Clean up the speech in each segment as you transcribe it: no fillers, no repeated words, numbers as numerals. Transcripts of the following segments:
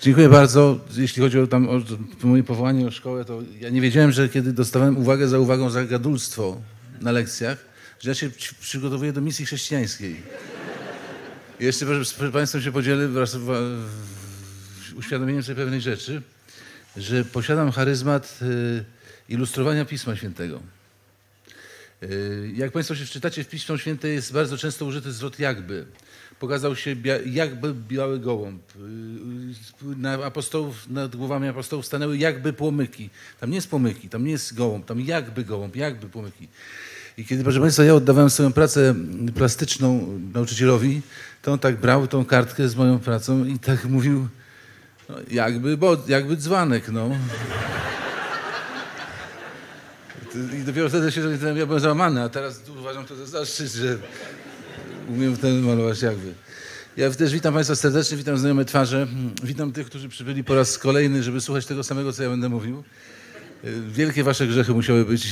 Dziękuję bardzo. Jeśli chodzi o moje powołanie, o szkołę, to ja nie wiedziałem, że kiedy dostawałem uwagę za uwagą za gadulstwo na lekcjach, że ja się przygotowuję do misji chrześcijańskiej. I jeszcze z Państwem się podzielę wraz z uświadomieniem sobie pewnej rzeczy, że posiadam charyzmat ilustrowania Pisma Świętego. Jak Państwo się wczytacie w Pismo Święte, jest bardzo często użyty zwrot jakby. Pokazał się jakby biały gołąb. Nad głowami apostołów stanęły jakby płomyki. Tam nie jest płomyki, tam nie jest gołąb, tam jakby gołąb, jakby płomyki. I kiedy, proszę Państwa, ja oddawałem swoją pracę plastyczną nauczycielowi, to on tak brał tą kartkę z moją pracą i tak mówił, no, jakby dzbanek, no. I dopiero wtedy się, że ja byłem załamany, a teraz uważam to za zaszczyt, że umiem wtedy malować jakby. Ja też witam Państwa serdecznie, witam znajome twarze, witam tych, którzy przybyli po raz kolejny, żeby słuchać tego samego, co ja będę mówił. Wielkie Wasze grzechy musiały być,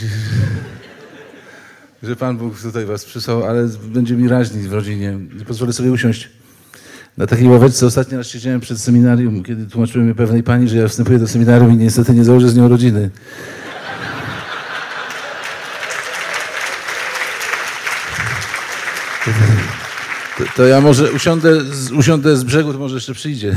że Pan Bóg tutaj Was przysłał, ale będzie mi raźniej w rodzinie. Pozwolę sobie usiąść na takiej ławeczce. Ostatni raz siedziałem przed seminarium, kiedy tłumaczyłem mi pewnej pani, że ja wstępuję do seminarium i niestety nie założę z nią rodziny. To ja może usiądę z brzegu, to może jeszcze przyjdzie.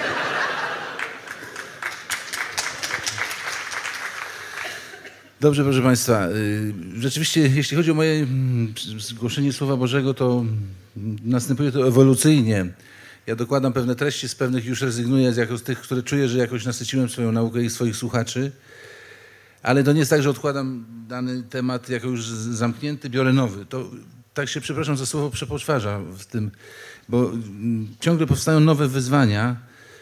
Dobrze, proszę Państwa. Rzeczywiście, jeśli chodzi o moje głoszenie Słowa Bożego, to następuje to ewolucyjnie. Ja dokładam pewne treści, z pewnych już rezygnuję, z tych, które czuję, że jakoś nasyciłem swoją naukę i swoich słuchaczy. Ale to nie jest tak, że odkładam dany temat jako już zamknięty, biorę nowy. To tak się, przepraszam za słowo, przepoczwarza w tym, bo ciągle powstają nowe wyzwania.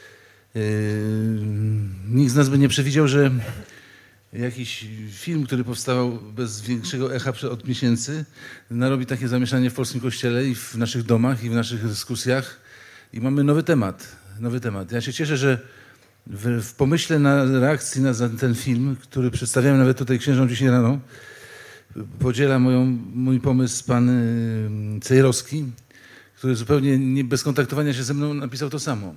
Nikt z nas by nie przewidział, że jakiś film, który powstał bez większego echa od miesięcy, narobi takie zamieszanie w polskim kościele i w naszych domach i w naszych dyskusjach. I mamy nowy temat. Ja się cieszę, że w pomyśle na reakcji na ten film, który przedstawiałem nawet tutaj księżom dzisiaj rano, podziela mój pomysł pan Cejrowski, który zupełnie bez kontaktowania się ze mną napisał to samo.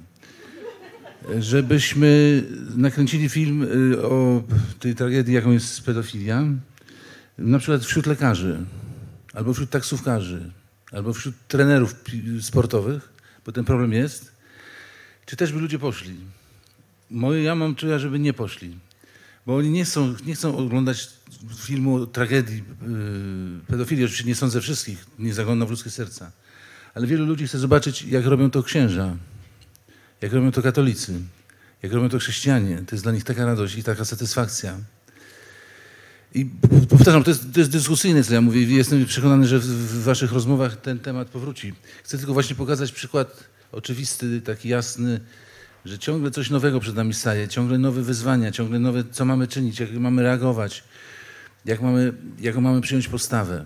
Żebyśmy nakręcili film o tej tragedii, jaką jest pedofilia, na przykład wśród lekarzy, albo wśród taksówkarzy, albo wśród trenerów sportowych, bo ten problem jest, czy też by ludzie poszli. Ja mam czuję, żeby nie poszli, bo oni nie chcą oglądać filmu o tragedii pedofilii. Oczywiście nie sądzę wszystkich, nie zaglądam w ludzkie serca, ale wielu ludzi chce zobaczyć, jak robią to księża, jak robią to katolicy, jak robią to chrześcijanie. To jest dla nich taka radość i taka satysfakcja. I powtarzam, to jest dyskusyjne, co ja mówię, i jestem przekonany, że w waszych rozmowach ten temat powróci. Chcę tylko właśnie pokazać przykład oczywisty, taki jasny, że ciągle coś nowego przed nami staje, ciągle nowe wyzwania, ciągle nowe, co mamy czynić, jak mamy reagować, jaką mamy przyjąć postawę.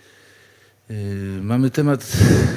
Mamy temat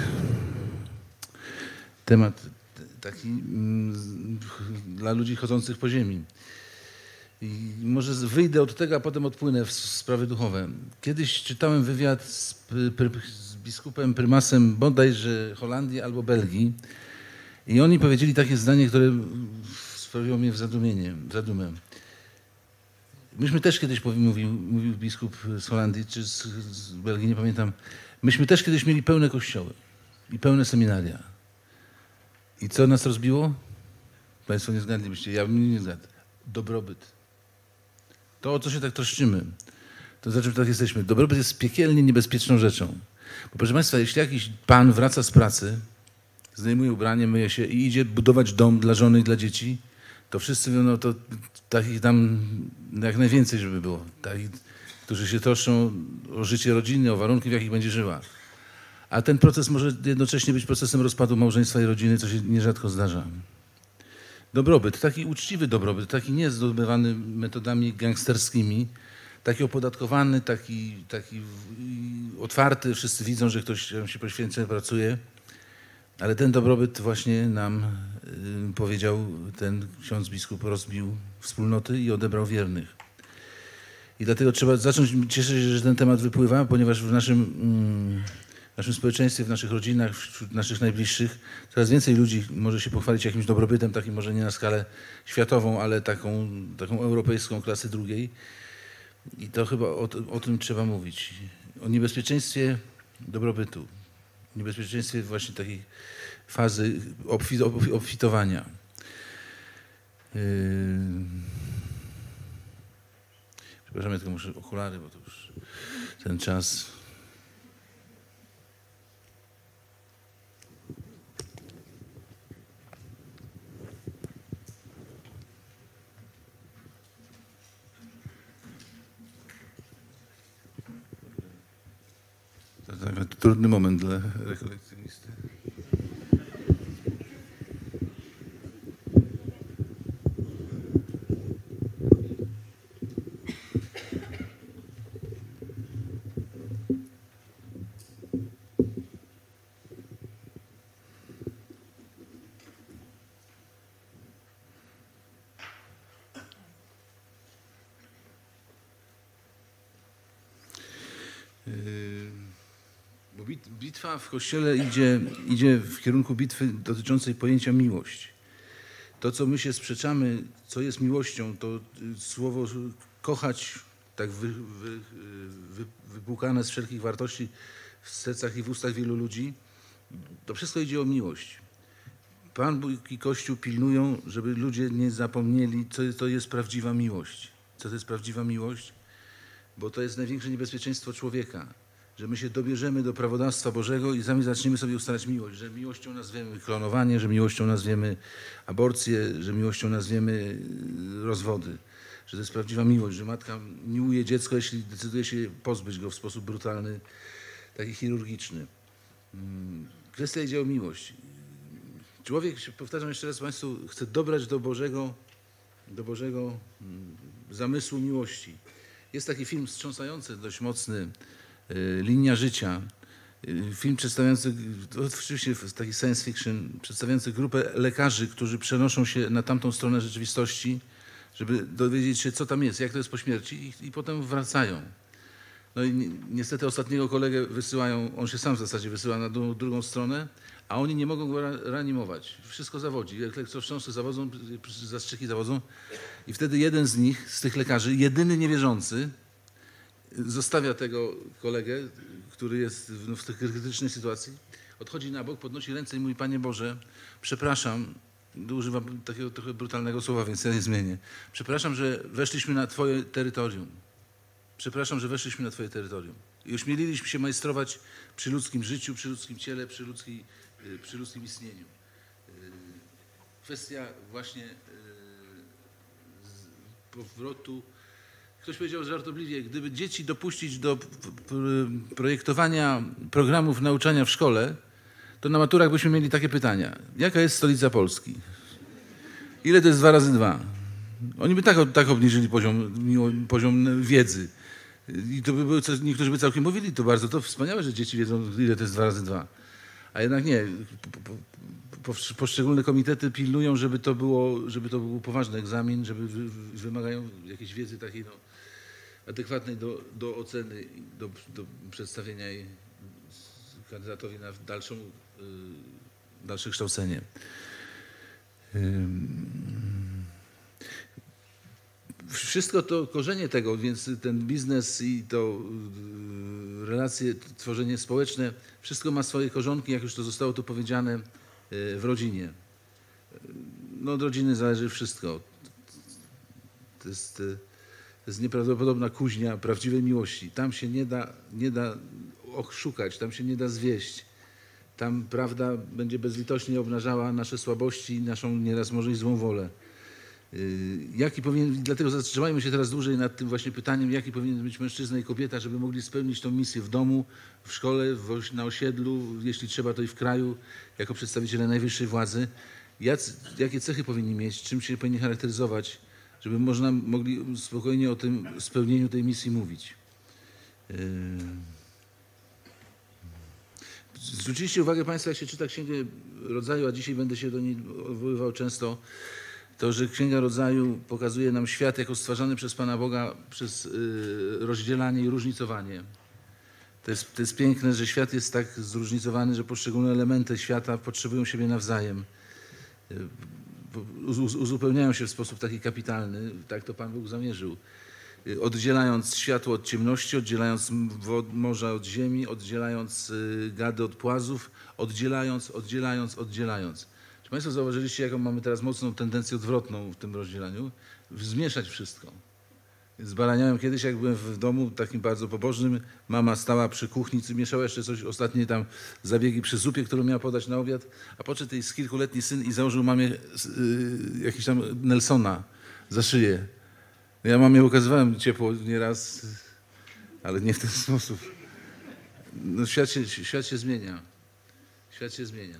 taki dla ludzi chodzących po ziemi. I może wyjdę od tego, a potem odpłynę w sprawy duchowe. Kiedyś czytałem wywiad z biskupem, prymasem bodajże Holandii albo Belgii i oni powiedzieli takie zdanie, które sprawiło mnie w zadumę. Myśmy też kiedyś, mówił biskup z Holandii czy z Belgii, nie pamiętam, myśmy też kiedyś mieli pełne kościoły i pełne seminaria. I co nas rozbiło? Państwo nie zgadlibyście, ja bym nie zgadł. Dobrobyt. To, o co się tak troszczymy, to za czym tak jesteśmy. Dobrobyt jest piekielnie niebezpieczną rzeczą. Bo proszę Państwa, jeśli jakiś pan wraca z pracy, zdejmuje ubranie, myje się i idzie budować dom dla żony i dla dzieci, to wszyscy mówią, no to takich tam jak najwięcej, żeby było. Takich, którzy się troszczą o życie rodziny, o warunki, w jakich będzie żyła. A ten proces może jednocześnie być procesem rozpadu małżeństwa i rodziny, co się nierzadko zdarza. Dobrobyt, taki uczciwy dobrobyt, taki nie zdobywany metodami gangsterskimi, taki opodatkowany, taki otwarty, wszyscy widzą, że ktoś się poświęca, pracuje, ale ten dobrobyt właśnie nam powiedział, ten ksiądz biskup rozbił wspólnoty i odebrał wiernych. I dlatego trzeba zacząć cieszyć się, że ten temat wypływa, ponieważ w naszym w naszym społeczeństwie, w naszych rodzinach, wśród naszych najbliższych. Coraz więcej ludzi może się pochwalić jakimś dobrobytem, takim może nie na skalę światową, ale taką europejską klasy drugiej. I to chyba o tym trzeba mówić. O niebezpieczeństwie dobrobytu. Niebezpieczeństwie właśnie takiej fazy obfitowania. Przepraszam, ja tylko muszę okulary, bo to już ten czas. To taki trudny moment dla rekolekcjonisty. Bo bitwa w Kościele idzie w kierunku bitwy dotyczącej pojęcia miłość. To, co my się sprzeczamy, co jest miłością, to słowo kochać, tak wypłukane z wszelkich wartości w sercach i w ustach wielu ludzi, to wszystko idzie o miłość. Pan Bóg i Kościół pilnują, żeby ludzie nie zapomnieli, co to jest prawdziwa miłość. Co to jest prawdziwa miłość? Bo to jest największe niebezpieczeństwo człowieka, że my się dobierzemy do prawodawstwa Bożego i sami zaczniemy sobie ustalać miłość, że miłością nazwiemy klonowanie, że miłością nazwiemy aborcję, że miłością nazwiemy rozwody, że to jest prawdziwa miłość, że matka miłuje dziecko, jeśli decyduje się pozbyć go w sposób brutalny, taki chirurgiczny. Kwestia idzie o miłość. Człowiek, powtarzam jeszcze raz Państwu, chce dobrać do Bożego zamysłu miłości. Jest taki film wstrząsający, dość mocny, Linia życia. Film przedstawiający, to oczywiście taki science fiction, przedstawiający grupę lekarzy, którzy przenoszą się na tamtą stronę rzeczywistości, żeby dowiedzieć się, co tam jest, jak to jest po śmierci i potem wracają. No i niestety ostatniego kolegę wysyłają, on się sam w zasadzie wysyła na drugą stronę, a oni nie mogą go reanimować. Wszystko zawodzi. Elektrowstrząsy zawodzą, zastrzyki zawodzą i wtedy jeden z nich, z tych lekarzy, jedyny niewierzący, zostawia tego kolegę, który jest w tej krytycznej sytuacji, odchodzi na bok, podnosi ręce i mówi: Panie Boże, przepraszam, używam takiego trochę brutalnego słowa, więc ja nie zmienię. Przepraszam, że weszliśmy na Twoje terytorium. Przepraszam, że weszliśmy na Twoje terytorium. I ośmieliliśmy się majstrować przy ludzkim życiu, przy ludzkim ciele, przy ludzkim istnieniu. Kwestia właśnie powrotu. Ktoś powiedział żartobliwie, gdyby dzieci dopuścić do projektowania programów nauczania w szkole, to na maturach byśmy mieli takie pytania. Jaka jest stolica Polski? Ile to jest 2 razy 2? Oni by tak obniżyli poziom wiedzy. I to by było coś, niektórzy by całkiem mówili, to wspaniałe, że dzieci wiedzą, ile to jest 2 razy 2. A jednak nie. Poszczególne komitety pilnują, żeby to był poważny egzamin, żeby wymagają jakiejś wiedzy takiej adekwatnej do oceny, do przedstawienia jej kandydatowi na dalsze kształcenie. Wszystko to korzenie tego, więc ten biznes i to relacje, tworzenie społeczne, wszystko ma swoje korzonki, jak już to zostało tu powiedziane, w rodzinie. No, od rodziny zależy wszystko. To jest nieprawdopodobna kuźnia prawdziwej miłości. Tam się nie da oszukać, tam się nie da zwieść. Tam prawda będzie bezlitośnie obnażała nasze słabości, naszą nieraz może i złą wolę. Dlatego zatrzymajmy się teraz dłużej nad tym właśnie pytaniem, jaki powinien być mężczyzna i kobieta, żeby mogli spełnić tę misję w domu, w szkole, na osiedlu, jeśli trzeba, to i w kraju, jako przedstawiciele najwyższej władzy. Jakie cechy powinni mieć, czym się powinni charakteryzować, żeby mogli spokojnie o tym spełnieniu tej misji mówić. Zwróciliście uwagę Państwo, jak się czyta Księgę Rodzaju, a dzisiaj będę się do niej odwoływał często, to, że Księga Rodzaju pokazuje nam świat jako stwarzany przez Pana Boga przez rozdzielanie i różnicowanie. To jest piękne, że świat jest tak zróżnicowany, że poszczególne elementy świata potrzebują siebie nawzajem. Uzupełniają się w sposób taki kapitalny, tak to Pan Bóg zamierzył. Oddzielając światło od ciemności, oddzielając morza od ziemi, oddzielając gady od płazów, oddzielając. Czy Państwo zauważyliście, jaką mamy teraz mocną tendencję odwrotną w tym rozdzielaniu? Zmieszać wszystko. Zbaraniałem kiedyś, jak byłem w domu takim bardzo pobożnym, mama stała przy kuchni, mieszała jeszcze coś, ostatnie tam zabiegi przy zupie, którą miała podać na obiad, a podszedł jej kilkuletni syn i założył mamie jakiś tam Nelsona za szyję. Ja mamie ukazywałem ciepło nieraz, ale nie w ten sposób. No, świat się zmienia. Świat się zmienia.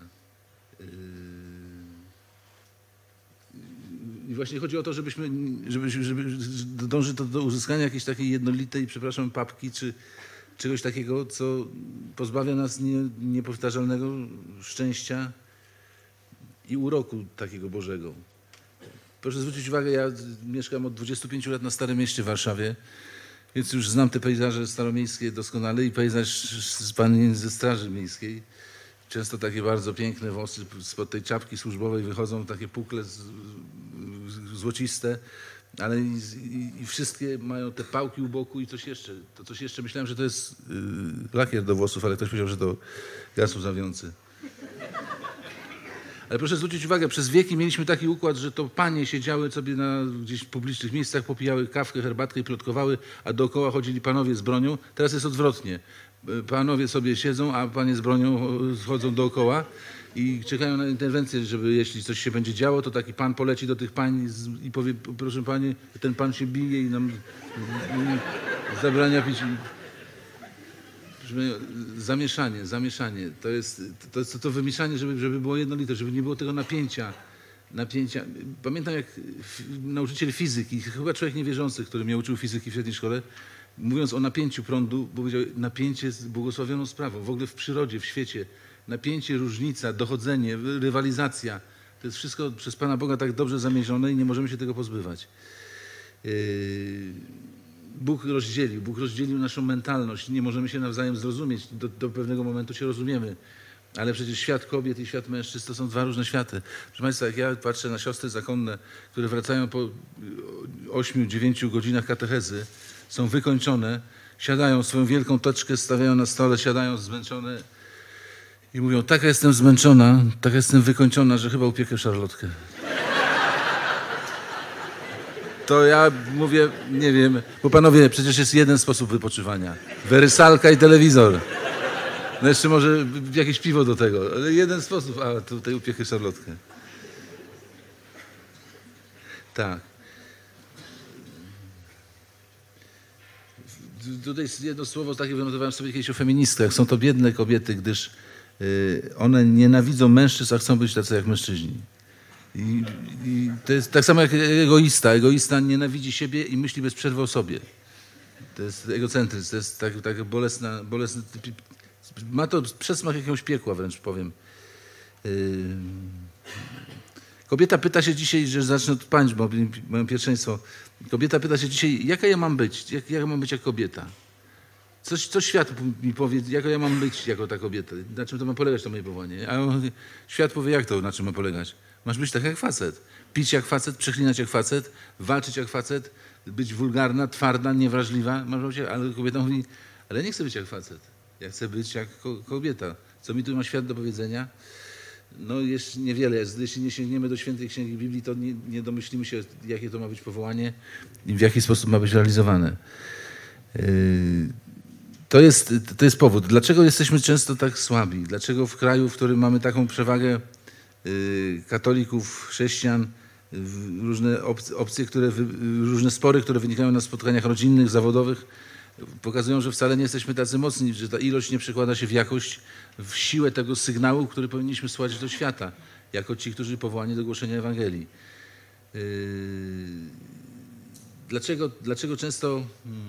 I właśnie chodzi o to, żeby dążyć do uzyskania jakiejś takiej jednolitej, przepraszam, papki, czy czegoś takiego, co pozbawia nas niepowtarzalnego szczęścia i uroku takiego Bożego. Proszę zwrócić uwagę, ja mieszkam od 25 lat na Starym Mieście w Warszawie, więc już znam te pejzaże staromiejskie doskonale i pejzaż z pani ze Straży Miejskiej. Często takie bardzo piękne włosy spod tej czapki służbowej wychodzą, takie pukle złociste, ale i wszystkie mają te pałki u boku i coś jeszcze. To coś jeszcze, myślałem, że to jest lakier do włosów, ale ktoś powiedział, że to gaz łzawiący. Ale proszę zwrócić uwagę, przez wieki mieliśmy taki układ, że to panie siedziały sobie na gdzieś publicznych miejscach, popijały kawkę, herbatkę i plotkowały, a dookoła chodzili panowie z bronią. Teraz jest odwrotnie. Panowie sobie siedzą, a panie z bronią chodzą dookoła i czekają na interwencję, żeby jeśli coś się będzie działo, to taki pan poleci do tych pań i powie, proszę panie, ten pan się bije i nam zabrania pić. Zamieszanie. To jest to wymieszanie, żeby było jednolite, żeby nie było tego napięcia. Pamiętam, jak nauczyciel fizyki, chyba człowiek niewierzący, który mnie uczył fizyki w średniej szkole, mówiąc o napięciu prądu, powiedział, napięcie jest błogosławioną sprawą. W ogóle w przyrodzie, w świecie. Napięcie, różnica, dochodzenie, rywalizacja. To jest wszystko przez Pana Boga tak dobrze zamierzone i nie możemy się tego pozbywać. Bóg rozdzielił naszą mentalność. Nie możemy się nawzajem zrozumieć. Do pewnego momentu się rozumiemy. Ale przecież świat kobiet i świat mężczyzn to są dwa różne światy. Proszę Państwa, jak ja patrzę na siostry zakonne, które wracają po 8-9 godzinach katechezy, są wykończone, siadają, swoją wielką teczkę stawiają na stole, siadają zmęczone i mówią, taka jestem zmęczona, taka jestem wykończona, że chyba upiekę szarlotkę. To ja mówię, nie wiem, bo panowie, przecież jest jeden sposób wypoczywania. Werysalka i telewizor. No jeszcze może jakieś piwo do tego, ale jeden sposób, a tutaj upiekę szarlotkę. Tak. Tutaj jedno słowo takie wynotowałem sobie kiedyś o feministkach. Są to biedne kobiety, gdyż one nienawidzą mężczyzn, a chcą być tacy jak mężczyźni. I to jest tak samo jak egoista. Egoista nienawidzi siebie i myśli bez przerwy o sobie. To jest egocentryzm, to jest tak bolesny. Ma to przesmak jakiegoś piekła wręcz, powiem. Kobieta pyta się dzisiaj, że zacznę od pań, bo mają pierwszeństwo. Kobieta pyta się dzisiaj, jaka ja mam być? Jak ja mam być jak kobieta? Co świat mi powie, jaka ja mam być jako ta kobieta? Na czym to ma polegać to moje powołanie? A świat powie, jak to, na czym ma polegać? Masz być tak jak facet. Pić jak facet, przeklinać jak facet, walczyć jak facet, być wulgarna, twarda, niewrażliwa. Ale kobieta mówi, ale ja nie chcę być jak facet. Ja chcę być jak kobieta. Co mi tu ma świat do powiedzenia? No jeszcze niewiele jest. Jeśli nie sięgniemy do Świętej Księgi Biblii, to nie domyślimy się, jakie to ma być powołanie i w jaki sposób ma być realizowane. To jest powód. Dlaczego jesteśmy często tak słabi? Dlaczego w kraju, w którym mamy taką przewagę katolików, chrześcijan, różne opcje, różne spory, które wynikają na spotkaniach rodzinnych, zawodowych, pokazują, że wcale nie jesteśmy tacy mocni, że ta ilość nie przekłada się w jakość, w siłę tego sygnału, który powinniśmy słać do świata, jako ci, którzy powołani do głoszenia Ewangelii. Dlaczego często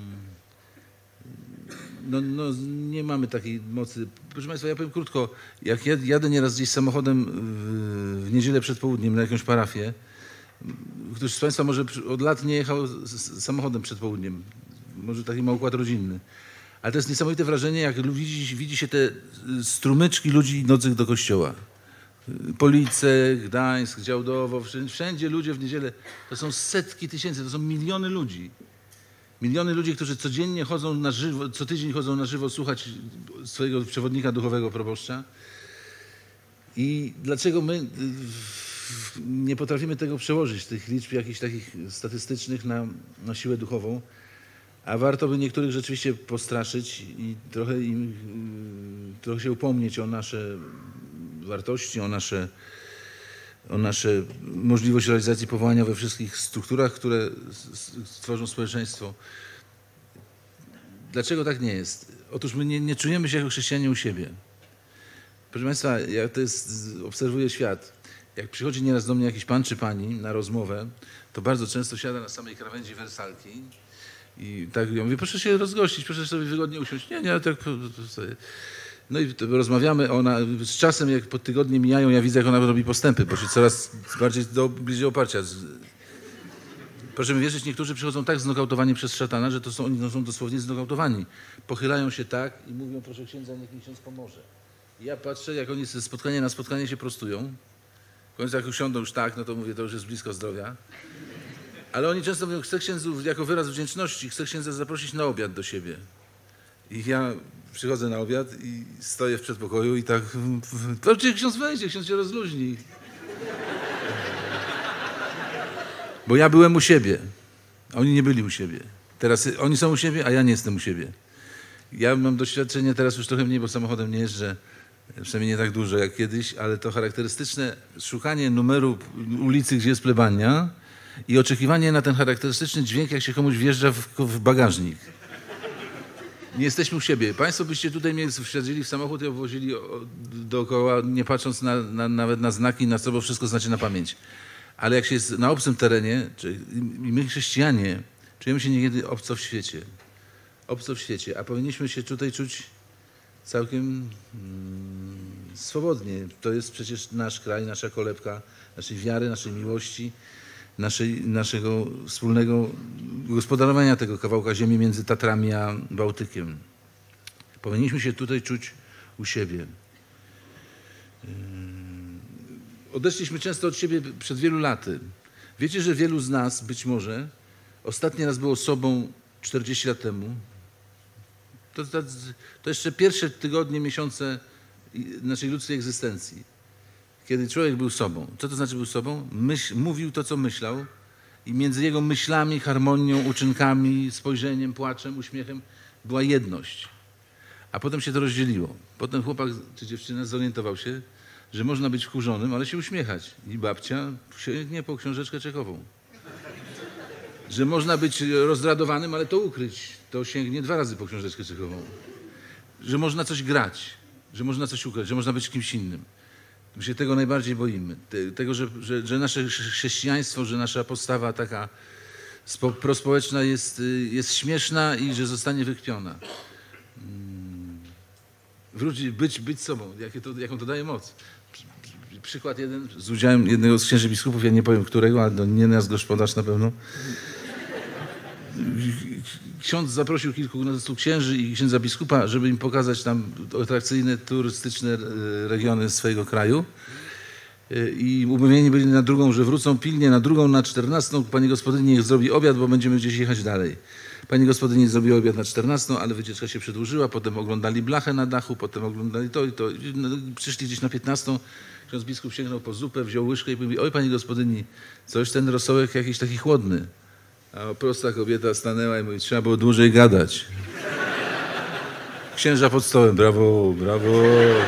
nie mamy takiej mocy? Proszę Państwa, ja powiem krótko. Jak jadę nieraz gdzieś samochodem w niedzielę przed południem na jakąś parafię, ktoś z Państwa może od lat nie jechał samochodem przed południem, może taki ma układ rodzinny, Ale to jest niesamowite wrażenie, jak widzi się te strumyczki ludzi idących do kościoła. Police, Gdańsk, Działdowo, wszędzie ludzie w niedzielę. To są setki tysięcy, to są miliony ludzi. Miliony ludzi, którzy codziennie chodzą na żywo, co tydzień chodzą na żywo słuchać swojego przewodnika duchowego, proboszcza. I dlaczego my nie potrafimy tego przełożyć, tych liczb jakichś takich statystycznych na siłę duchową? A warto by niektórych rzeczywiście postraszyć i trochę się upomnieć o nasze wartości, o nasze możliwość realizacji powołania we wszystkich strukturach, które stworzą społeczeństwo. Dlaczego tak nie jest? Otóż my nie czujemy się jako chrześcijanie u siebie. Proszę Państwa, ja obserwuję świat. Jak przychodzi nieraz do mnie jakiś pan czy pani na rozmowę, to bardzo często siada na samej krawędzi wersalki i tak ja mówię, proszę się rozgościć, proszę sobie wygodnie usiąść. Nie, tak sobie. No i rozmawiamy, z czasem jak po tygodnie mijają, ja widzę, jak ona robi postępy, bo się coraz bardziej bliżej oparcia. Proszę mi wierzyć, niektórzy przychodzą tak znokautowani przez szatana, że oni są dosłownie znokautowani. Pochylają się tak i mówią, proszę księdza, niech mi ksiądz pomoże. I ja patrzę, jak oni ze spotkania na spotkanie się prostują. W końcu jak usiądą już tak, no to mówię, to już jest blisko zdrowia. Ale oni często mówią, chcę księdzu, jako wyraz wdzięczności, chcę księdza zaprosić na obiad do siebie. I ja przychodzę na obiad i stoję w przedpokoju i tak, proszę, ksiądz wejdzie, ksiądz się rozluźni. Bo ja byłem u siebie, a oni nie byli u siebie. Teraz oni są u siebie, a ja nie jestem u siebie. Ja mam doświadczenie, teraz już trochę mniej, bo samochodem nie jeżdżę, przynajmniej nie tak dużo jak kiedyś, ale to charakterystyczne szukanie numeru ulicy, gdzie jest plebania i oczekiwanie na ten charakterystyczny dźwięk, jak się komuś wjeżdża w bagażnik. Nie jesteśmy u siebie. Państwo byście tutaj mnie wsiadzili w samochód i obwozili dookoła, nie patrząc nawet na znaki, na co, bo wszystko znacie na pamięć. Ale jak się jest na obcym terenie, my chrześcijanie czujemy się niekiedy obco w świecie. Obco w świecie, a powinniśmy się tutaj czuć całkiem swobodnie. To jest przecież nasz kraj, nasza kolebka, naszej wiary, naszej miłości, naszego wspólnego gospodarowania tego kawałka ziemi między Tatrami a Bałtykiem. Powinniśmy się tutaj czuć u siebie. Odeszliśmy często od siebie przed wielu laty. Wiecie, że wielu z nas, być może, ostatni raz było sobą 40 lat temu. To jeszcze pierwsze tygodnie, miesiące naszej ludzkiej egzystencji. Kiedy człowiek był sobą. Co to znaczy był sobą? Mówił to, co myślał i między jego myślami, harmonią, uczynkami, spojrzeniem, płaczem, uśmiechem była jedność. A potem się to rozdzieliło. Potem chłopak czy dziewczyna zorientował się, że można być wkurzonym, ale się uśmiechać. I babcia sięgnie po książeczkę czekową. Że można być rozradowanym, ale to ukryć. To sięgnie 2 razy po książeczkę czekową. Że można coś grać, że można coś ukryć, że można być kimś innym. My się tego najbardziej boimy. Tego, że nasze chrześcijaństwo, że nasza postawa taka prospołeczna jest śmieszna i że zostanie wykpiona. Być sobą, jaką to daje moc. Przykład jeden, z udziałem jednego z księży biskupów, ja nie powiem którego, ale nie nasz gospodarz na pewno. Ksiądz zaprosił kilkunastu księży i księdza biskupa, żeby im pokazać tam atrakcyjne, turystyczne regiony swojego kraju. I umówieni byli na drugą, że wrócą pilnie na drugą, na 14. Pani gospodyni niech zrobi obiad, bo będziemy gdzieś jechać dalej. Pani gospodyni zrobiła obiad na 14, ale wycieczka się przedłużyła, potem oglądali blachę na dachu, potem oglądali to i to. Przyszli gdzieś na 15. Ksiądz biskup sięgnął po zupę, wziął łyżkę i mówi, oj pani gospodyni, coś ten rosołek jakiś taki chłodny. A prosta kobieta stanęła i mówi, trzeba było dłużej gadać. Księża pod stołem, brawo, brawo.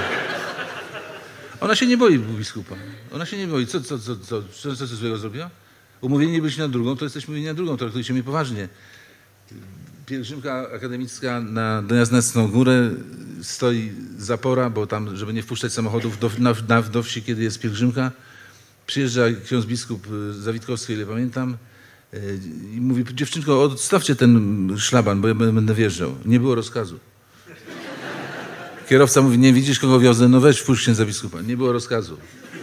Ona się nie boi biskupa. Ona się nie boi. Co złego zrobiła? Umówieni byliśmy na drugą, to jesteśmy umówieni na drugą, traktujcie mnie poważnie. Pielgrzymka akademicka na Jasną Górę, stoi zapora, bo tam, żeby nie wpuszczać samochodów do wsi, kiedy jest pielgrzymka. Przyjeżdża ksiądz biskup Zawitkowski, ile pamiętam, i mówi, dziewczynko, odstawcie ten szlaban, bo ja będę wjeżdżał. Nie było rozkazu. Kierowca mówi, nie widzisz, kogo wiozę? No weź, wpuść księdza biskupa. Nie było rozkazu.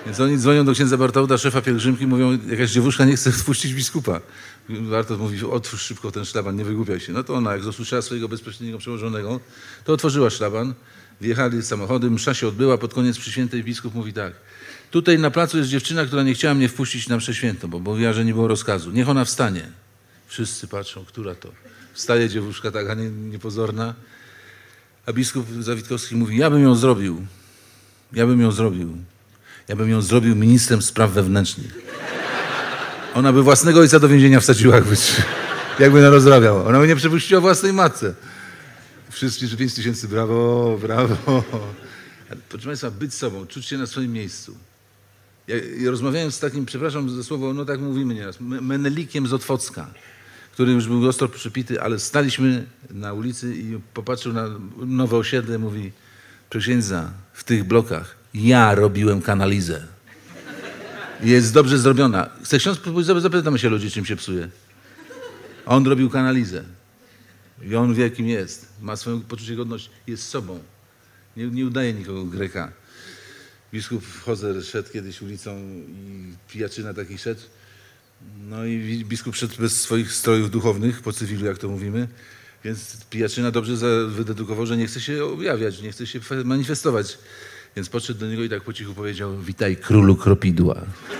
Więc oni dzwonią do księdza Bartolda, szefa pielgrzymki, mówią, jakaś dziewuszka nie chce wpuścić biskupa. Bartold mówi, otwórz szybko ten szlaban, nie wygłupiaj się. No to ona, jak usłyszała swojego bezpośredniego przełożonego, to otworzyła szlaban, wjechali samochodem, msza się odbyła, pod koniec przy świętej biskup mówi tak. Tutaj na placu jest dziewczyna, która nie chciała mnie wpuścić na mszę świętą, bo mówiła, że nie było rozkazu. Niech ona wstanie. Wszyscy patrzą, która to. Wstaje dziewuszka taka niepozorna, a biskup Zawitkowski mówi, ja bym ją zrobił. Ja bym ją zrobił ministrem spraw wewnętrznych. Ona by własnego ojca do więzienia wsadziła, jakby narozrabiał. Ona by nie przepuściła własnej matce. Wszyscy 5 000, brawo, brawo. Proszę Państwa, być sobą, czuć się na swoim miejscu. Ja rozmawiałem z takim, przepraszam za słowo, no tak mówimy nieraz, Menelikiem z Otwocka, który już był ostro przypity, ale staliśmy na ulicy i popatrzył na nowe osiedle, mówi, proszę księdza, w tych blokach ja robiłem kanalizę. Jest dobrze zrobiona. Chce ksiądz, zapytamy się ludzi, czym się psuje. On robił kanalizę. I on wie, kim jest. Ma swoje poczucie godności. Jest sobą. Nie udaje nikogo Greka. Biskup Hozer szedł kiedyś ulicą i pijaczyna taki szedł. No i biskup szedł bez swoich strojów duchownych, po cywilu, jak to mówimy. Więc pijaczyna dobrze wydedukował, że nie chce się objawiać, nie chce się manifestować. Więc podszedł do niego i tak po cichu powiedział, witaj królu kropidła.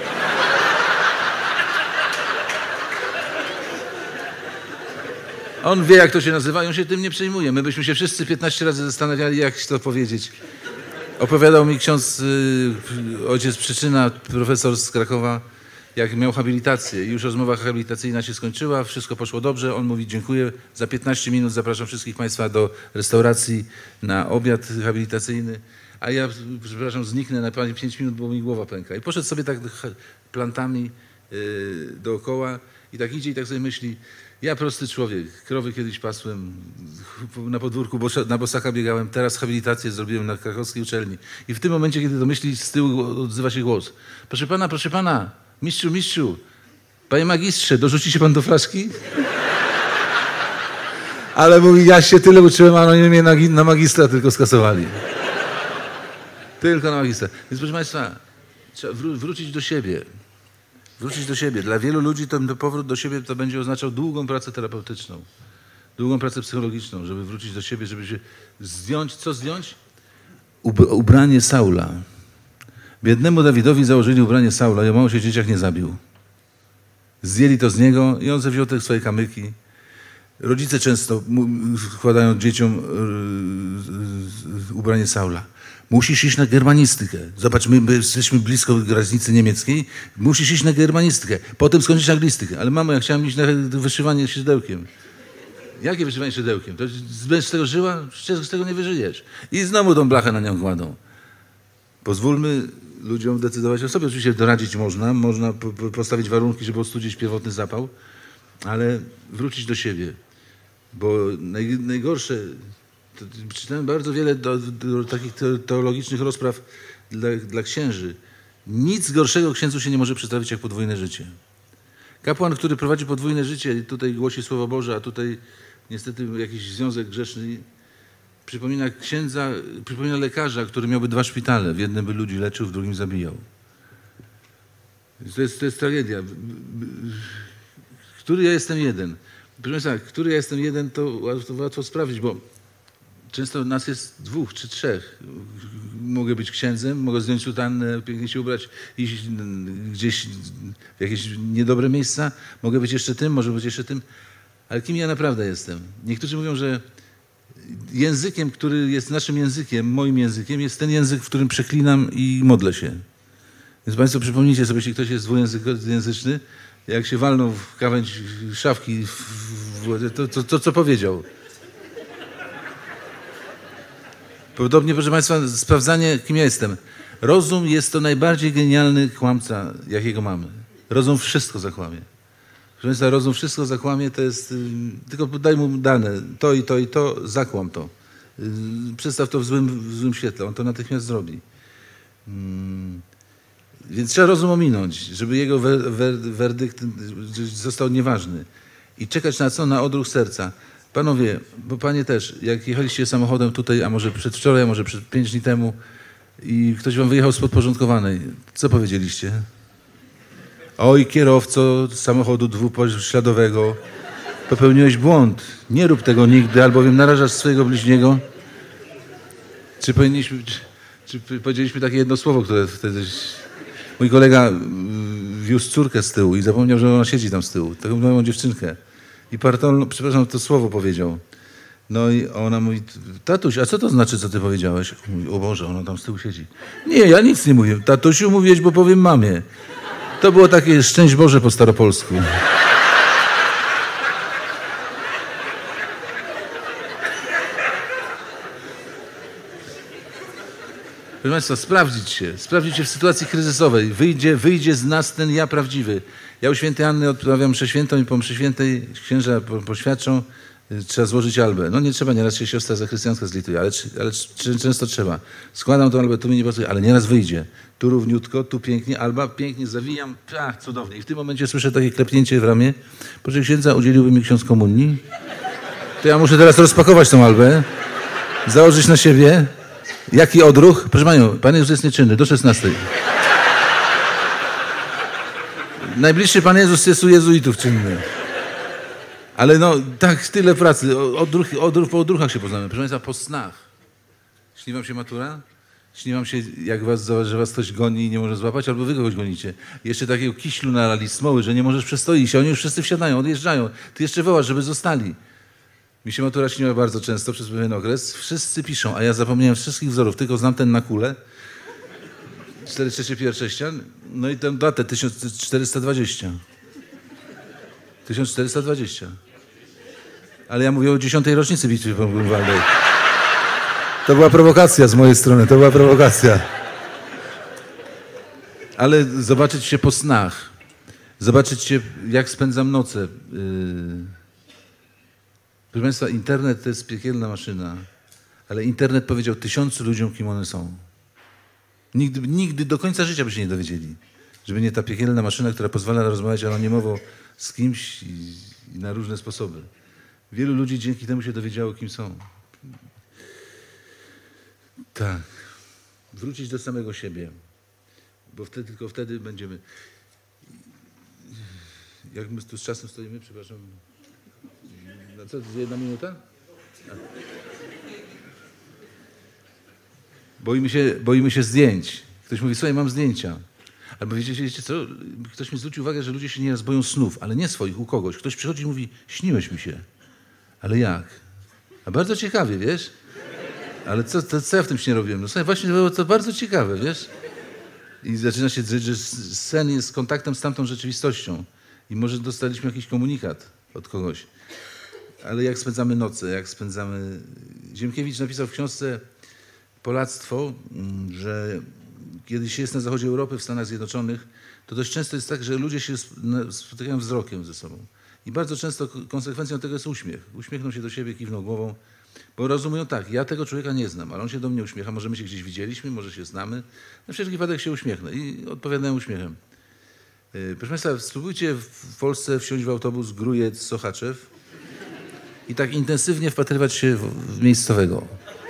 On wie, jak to się nazywa i on się tym nie przejmuje. My byśmy się wszyscy 15 razy zastanawiali, jak to powiedzieć. Opowiadał mi ksiądz, ojciec Przyczyna, profesor z Krakowa, jak miał habilitację i już rozmowa habilitacyjna się skończyła, wszystko poszło dobrze. On mówi, dziękuję, za 15 minut zapraszam wszystkich Państwa do restauracji na obiad habilitacyjny. A ja, przepraszam, zniknę na 5 minut, bo mi głowa pęka. I poszedł sobie tak plantami dookoła i tak idzie i tak sobie myśli, ja prosty człowiek, krowy kiedyś pasłem, na podwórku na bosaka biegałem, teraz habilitację zrobiłem na krakowskiej uczelni. I w tym momencie, kiedy to myśli, z tyłu odzywa się głos. Proszę pana, mistrzu, panie magistrze, dorzuci się pan do flaszki? Ale mówi, ja się tyle uczyłem, a oni mnie na magistra tylko skasowali. Tylko na magistra. Więc proszę Państwa, trzeba wrócić do siebie. Wrócić do siebie. Dla wielu ludzi ten powrót do siebie to będzie oznaczał długą pracę terapeutyczną, długą pracę psychologiczną, żeby wrócić do siebie, żeby się zdjąć. Co zdjąć? Ubranie Saula. Biednemu Dawidowi założyli ubranie Saula i o mało się dzieciak nie zabił. Zdjęli to z niego i on wziął te swoje kamyki. Rodzice często wkładają dzieciom ubranie Saula. Musisz iść na germanistykę. Zobacz, my jesteśmy blisko granicy niemieckiej. Musisz iść na germanistykę. Potem skończysz anglistykę. Ale mamo, ja chciałem iść na wyszywanie szydełkiem. Jakie wyszywanie szydełkiem? To będziesz z tego żyła? Przecież z tego nie wyżyjesz. I znowu tą blachę na nią kładą. Pozwólmy ludziom decydować o sobie. Oczywiście doradzić można postawić warunki, żeby ostudzić pierwotny zapał, ale wrócić do siebie. Bo najgorsze... Czytałem bardzo wiele takich teologicznych rozpraw dla księży. Nic gorszego księdzu się nie może przedstawić jak podwójne życie. Kapłan, który prowadzi podwójne życie, tutaj głosi Słowo Boże, a tutaj niestety jakiś związek grzeszny, przypomina lekarza, który miałby 2 szpitale. W jednym by ludzi leczył, w drugim zabijał. To jest tragedia. Który ja jestem jeden? Proszę Państwa, który ja jestem jeden, to łatwo sprawdzić, bo często nas jest 2 czy 3. Mogę być księdzem, mogę zdjąć sutannę, pięknie się ubrać, iść gdzieś w jakieś niedobre miejsca. Mogę być jeszcze tym, może być jeszcze tym. Ale kim ja naprawdę jestem? Niektórzy mówią, że językiem, który jest naszym językiem, moim językiem, jest ten język, w którym przeklinam i modlę się. Więc Państwo przypomnijcie sobie, jeśli ktoś jest dwujęzyczny, jak się walnął w krawędź szafki, to co powiedział? Podobnie, proszę Państwa, sprawdzanie, kim ja jestem. Rozum jest to najbardziej genialny kłamca, jakiego mamy. Rozum wszystko zakłamie. Proszę Państwa, rozum wszystko zakłamie, to jest... Tylko daj mu dane, to i to i to, zakłam to. Przedstaw to w złym świetle, on to natychmiast zrobi. Więc trzeba rozum ominąć, żeby jego werdykt został nieważny. I czekać na co? Na odruch serca. Panowie, bo panie też, jak jechaliście samochodem tutaj, a może przedwczoraj, a może przed 5 dni temu, i ktoś wam wyjechał z podporządkowanej. Co powiedzieliście? Oj, kierowco samochodu dwupośladowego, popełniłeś błąd. Nie rób tego nigdy, albowiem narażasz swojego bliźniego. Czy powiedzieliśmy takie jedno słowo, które wtedy... Mój kolega wiózł córkę z tyłu i zapomniał, że ona siedzi tam z tyłu. Taką małą dziewczynkę. I partolno, przepraszam, to słowo powiedział. No i ona mówi, tatuś, a co to znaczy, co ty powiedziałeś? Mówi, o Boże, ona tam z tyłu siedzi. Nie, ja nic nie mówię. Tatusiu, mówiłeś, bo powiem mamie. To było takie szczęść Boże po staropolsku. Proszę Państwa, sprawdzić się w sytuacji kryzysowej. Wyjdzie z nas ten ja prawdziwy. Ja u świętej Anny odprawiam mszę świętą i po mszy świętej księża poświadczą, trzeba złożyć albę. No nie trzeba, nieraz się siostra zachrystianska zlituje, ale często trzeba. Składam tą albę, tu mi nie pasuje, ale nieraz wyjdzie. Tu równiutko, tu pięknie, alba pięknie zawijam, cudownie. I w tym momencie słyszę takie klepnięcie w ramię. Proszę księdza, udzieliłby mi ksiądz komunii? To ja muszę teraz rozpakować tą albę, założyć na siebie. Jaki odruch? Proszę panią, pan Jezus jest nieczynny, do 16. Najbliższy Pan Jezus jest u jezuitów czynny. Ale no, tak, tyle pracy. Po odruchach się poznamy. Proszę Państwa, po snach. Śni wam się matura? Śni wam się, że was ktoś goni i nie może złapać, albo wy kogoś gonicie. Jeszcze takiego kiślu nalali, smoły, że nie możesz przestoić się. Oni już wszyscy wsiadają, odjeżdżają. Ty jeszcze wołasz, żeby zostali. Mi się matura śniła bardzo często przez pewien okres. Wszyscy piszą, a ja zapomniałem wszystkich wzorów, tylko znam ten na kulę. 4 trzecie pierścian. No i tę datę 1420. 1420. Ale ja mówię o 10. rocznicy bitwy pod Grunwaldem. To była prowokacja z mojej strony, to była prowokacja. Ale zobaczyć się po snach. Zobaczyć się, jak spędzam noce. Proszę Państwa, internet to jest piekielna maszyna, ale internet powiedział 1000 ludziom, kim one są. Nigdy do końca życia by się nie dowiedzieli. Żeby nie ta piekielna maszyna, która pozwala rozmawiać anonimowo z kimś i na różne sposoby. Wielu ludzi dzięki temu się dowiedziało, kim są. Tak. Wrócić do samego siebie. Bo tylko wtedy będziemy... Jak my tu z czasem stoimy, przepraszam. No co, 1 minuta? Boimy się zdjęć. Ktoś mówi, słuchaj, mam zdjęcia. Albo wiecie co? Ktoś mi zwrócił uwagę, że ludzie się nieraz boją snów, ale nie swoich, u kogoś. Ktoś przychodzi i mówi, śniłeś mi się. Ale jak? A bardzo ciekawie, wiesz? Ale co ja w tym śnie robiłem? No słuchaj, właśnie było to bardzo ciekawe, wiesz? I zaczyna się drzeć, że sen jest kontaktem z tamtą rzeczywistością. I może dostaliśmy jakiś komunikat od kogoś. Ale jak spędzamy noce, jak spędzamy... Ziemkiewicz napisał w książce Polactwo, że kiedy się jest na zachodzie Europy, w Stanach Zjednoczonych, to dość często jest tak, że ludzie się spotykają wzrokiem ze sobą. I bardzo często konsekwencją tego jest uśmiech. Uśmiechną się do siebie, kiwną głową, bo rozumują tak, ja tego człowieka nie znam, ale on się do mnie uśmiecha, może my się gdzieś widzieliśmy, może się znamy. Na wszelki wypadek się uśmiechnę i odpowiadają uśmiechem. Proszę Państwa, spróbujcie w Polsce wsiąść w autobus Grójec-Sochaczew i tak intensywnie wpatrywać się w miejscowego.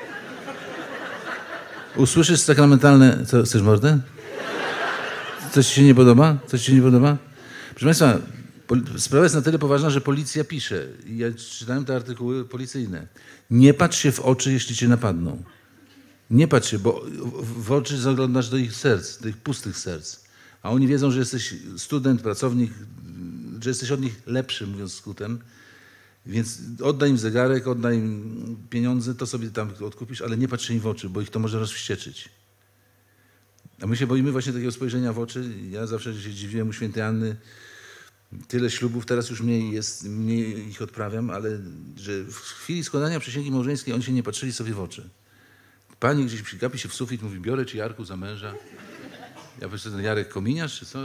Usłyszysz sakramentalne... Co, chcesz mordę? Coś ci się nie podoba? Coś ci się nie podoba? Proszę Państwa, sprawa jest na tyle poważna, że policja pisze. I ja czytałem te artykuły policyjne. Nie patrz się w oczy, jeśli cię napadną. Nie patrz się, bo w oczy zaglądasz do ich serc, do ich pustych serc. A oni wiedzą, że jesteś student, pracownik, że jesteś od nich lepszy, mówiąc skrótem. Więc oddaj im zegarek, oddaj im pieniądze, to sobie tam odkupisz, ale nie patrz im w oczy, bo ich to może rozwścieczyć. A my się boimy właśnie takiego spojrzenia w oczy. Ja zawsze się dziwiłem u świętej Anny. Tyle ślubów, teraz już mniej ich odprawiam, ale że w chwili składania przysięgi małżeńskiej oni się nie patrzyli sobie w oczy. Pani gdzieś gapi się w sufit, mówi, biorę ci, Jarku, za męża. Ja myślę, ten Jarek kominiarz, czy co?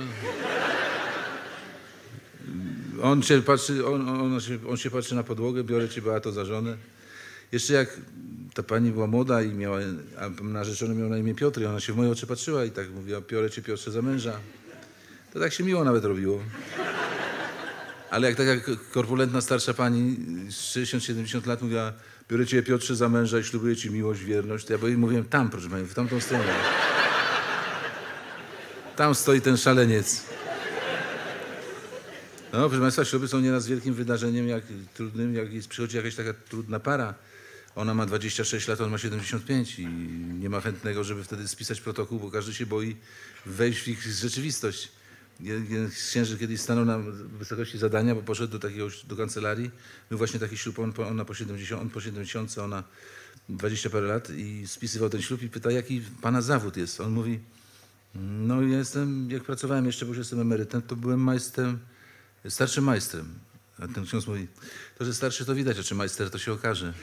On się patrzy na podłogę, biorę cię, Beato, za żonę. Jeszcze jak ta pani była młoda i a narzeczony miał na imię Piotr i ona się w moje oczy patrzyła i tak mówiła, biorę cię, Piotrze, za męża. To tak się miło nawet robiło. Ale jak taka korpulentna starsza pani z 60-70 lat mówiła, biorę cię Piotrze za męża i ślubuję ci miłość, wierność, to ja mówiłem tam, proszę pani, w tamtą stronę. Tam stoi ten szaleniec. No, proszę państwa, śluby są nieraz wielkim wydarzeniem trudnym, jak przychodzi jakaś taka trudna para. Ona ma 26 lat, on ma 75 i nie ma chętnego, żeby wtedy spisać protokół, bo każdy się boi wejść w ich rzeczywistość. Jeden z księży kiedyś stanął na wysokości zadania, bo poszedł do kancelarii. Był właśnie taki ślub, on po 70, ona 20 parę lat i spisywał ten ślub i pyta, jaki pana zawód jest. On mówi, no jak pracowałem jeszcze, bo już jestem emerytem, to byłem starszym majstrem. A ten ksiądz mówi, to, że starszy to widać, a czy majster to się okaże.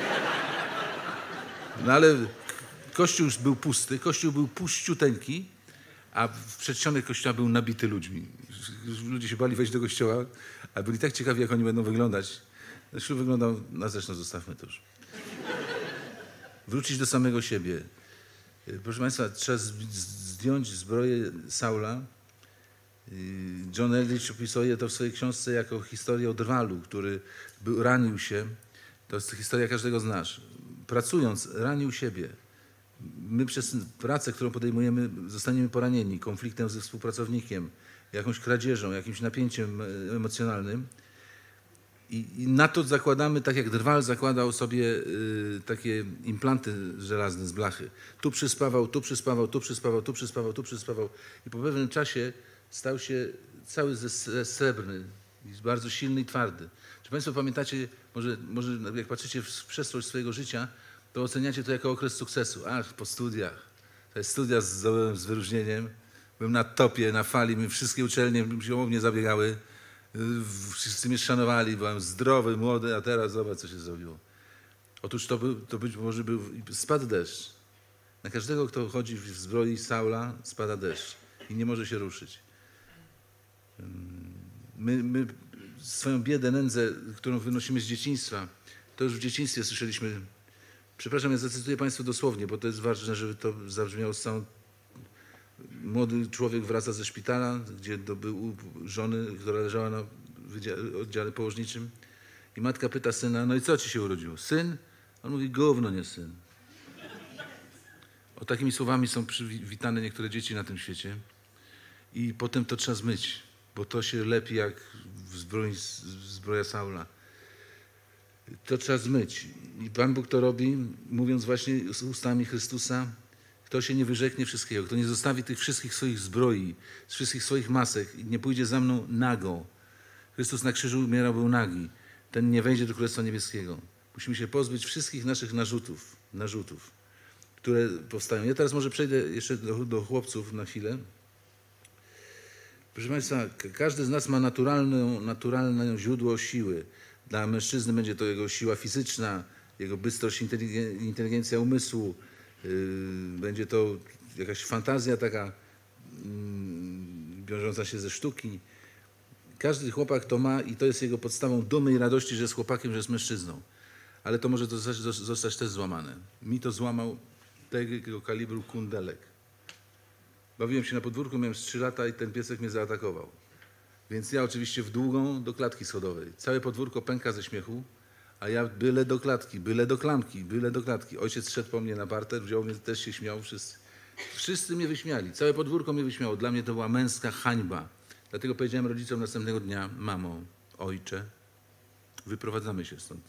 No ale kościół już był pusty, kościół był puściuteńki, a przedsionek kościoła był nabity ludźmi. Ludzie się bali wejść do kościoła, a byli tak ciekawi, jak oni będą wyglądać. Ślub wyglądał, no zresztą zostawmy to już. Wrócić do samego siebie. Proszę państwa, trzeba zdjąć zbroję Saula. John Eldridge opisuje to w swojej książce jako historię o drwalu, który ranił się. To jest historia każdego z nas. Pracując, ranił siebie. My przez pracę, którą podejmujemy, zostaniemy poranieni konfliktem ze współpracownikiem, jakąś kradzieżą, jakimś napięciem emocjonalnym. I na to zakładamy, tak jak drwal zakładał sobie takie implanty żelazne z blachy. Tu przyspawał, tu przyspawał, tu przyspawał, tu przyspawał, tu przyspawał. I po pewnym czasie stał się cały srebrny, bardzo silny i twardy. Czy państwo pamiętacie, może jak patrzycie w przestrzeń swojego życia, to oceniacie to jako okres sukcesu. Ach, po studiach. Te studia z wyróżnieniem. Byłem na topie, na fali, my wszystkie uczelnie o mnie zabiegały. Wszyscy mnie szanowali, byłem zdrowy, młody, a teraz zobacz, co się zrobiło. Otóż to być może spadł deszcz. Na każdego, kto chodzi w zbroi Saula, spada deszcz i nie może się ruszyć. My swoją biedę, nędzę, którą wynosimy z dzieciństwa, to już w dzieciństwie słyszeliśmy. Przepraszam, ja zacytuję państwu dosłownie, bo to jest ważne, żeby to zabrzmiało z całą. Młody człowiek wraca ze szpitala, gdzie był u żony, która leżała na oddziale położniczym i matka pyta syna, no i co ci się urodziło? Syn? On mówi, gówno, nie syn. O takimi słowami są przywitane niektóre dzieci na tym świecie i potem to trzeba zmyć, bo to się lepi jak zbroja Saula. To trzeba zmyć. I Pan Bóg to robi, mówiąc właśnie z ustami Chrystusa, kto się nie wyrzeknie wszystkiego, kto nie zostawi tych wszystkich swoich zbroi, wszystkich swoich masek i nie pójdzie za mną nago. Chrystus na krzyżu umierał, był nagi. Ten nie wejdzie do Królestwa Niebieskiego. Musimy się pozbyć wszystkich naszych narzutów, które powstają. Ja teraz może przejdę jeszcze do chłopców na chwilę. Proszę państwa, każdy z nas ma naturalne źródło siły. Dla mężczyzny będzie to jego siła fizyczna, jego bystrość, inteligencja umysłu. Będzie to jakaś fantazja taka wiążąca się ze sztuki. Każdy chłopak to ma i to jest jego podstawą dumy i radości, że jest chłopakiem, że jest mężczyzną. Ale to może zostać też złamane. Mi to złamał tego kalibru kundelek. Bawiłem się na podwórku, miałem 3 lata i ten piesek mnie zaatakował. Więc ja oczywiście w długą do klatki schodowej. Całe podwórko pęka ze śmiechu, a ja byle do klatki, byle do klamki, byle do klatki. Ojciec szedł po mnie na parter, wziął mnie, też się śmiał. Wszyscy mnie wyśmiali. Całe podwórko mnie wyśmiało. Dla mnie to była męska hańba. Dlatego powiedziałem rodzicom następnego dnia, mamo, ojcze, wyprowadzamy się stąd.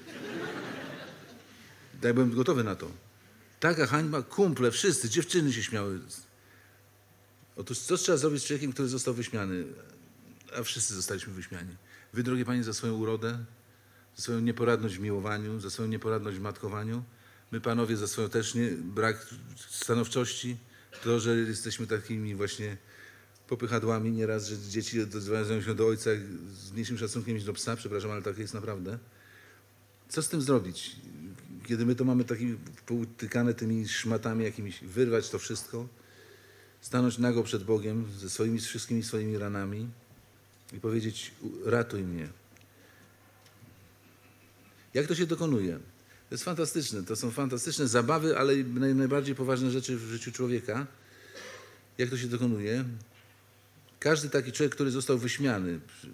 Tak byłem gotowy na to. Taka hańba, kumple, wszyscy, dziewczyny się śmiały. Otóż co trzeba zrobić z człowiekiem, który został wyśmiany? A wszyscy zostaliśmy wyśmiani. Wy, drogie panie, za swoją urodę, za swoją nieporadność w miłowaniu, za swoją nieporadność w matkowaniu. My, panowie, za swoją też brak stanowczości. To, że jesteśmy takimi właśnie popychadłami nieraz, że dzieci odzywają się do ojca z mniejszym szacunkiem niż do psa. Przepraszam, ale tak jest naprawdę. Co z tym zrobić? Kiedy my to mamy taki poutykane tymi szmatami jakimiś, wyrwać to wszystko, stanąć nago przed Bogiem ze wszystkimi swoimi ranami i powiedzieć, ratuj mnie. Jak to się dokonuje? To jest fantastyczne. To są fantastyczne zabawy, ale najbardziej poważne rzeczy w życiu człowieka. Jak to się dokonuje? Każdy taki człowiek, który został wyśmiany,